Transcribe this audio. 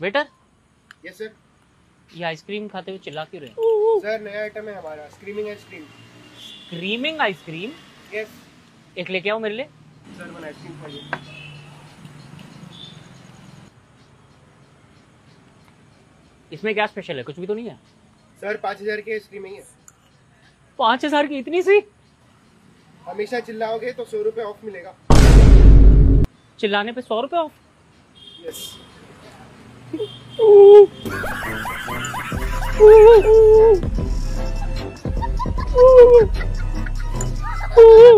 Waiter, yes sir. ये ice cream खाते हुए चिल्ला क्यों रहे हैं? सर नया आइटम है हमारा, screaming ice cream. Screaming ice cream? Yes एक लेके आओ मेरे लिए। सर, वन आइसक्रीम खाइए। इसमें क्या स्पेशल है? कुछ भी तो नहीं है सर 5000 की स्क्रीमिंग है। 5000 की इतनी सी? हमेशा चिल्लाओगे तो 100 रुपए ऑफ मिलेगा। चिल्लाने पे 100 रुपए ऑफ? यस। Ooh.